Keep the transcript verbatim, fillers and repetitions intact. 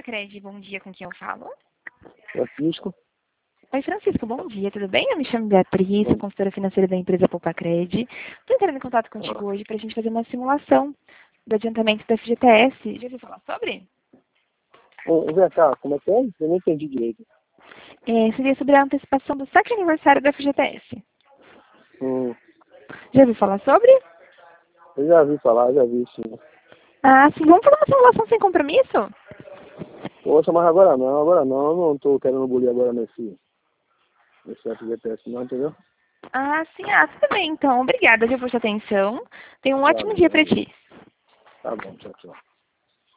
Poupa-Cred, bom dia, com quem eu falo? Francisco. Oi, Francisco, bom dia, tudo bem? Eu me chamo Beatriz, sou consultora financeira da empresa Poupa-Cred. Estou entrando em contato contigo hoje para a gente fazer uma simulação do adiantamento da F G T S. Já ouviu falar sobre? Ô, vem cá, como é que é? Eu não entendi direito. É, seria sobre a antecipação do saque aniversário da F G T S. Hum, Já ouviu falar sobre? eu já vi falar, já vi sim. Ah, sim, vamos fazer uma simulação sem compromisso? Poxa, mas agora não, agora não, eu não estou querendo bulir agora nesse, nesse F G T S não, entendeu? Ah, sim, ah, tudo bem, então. Obrigada, viu, por sua atenção. Tenha um ótimo Valeu, dia para valeu. ti. Tá bom, tchau, tchau.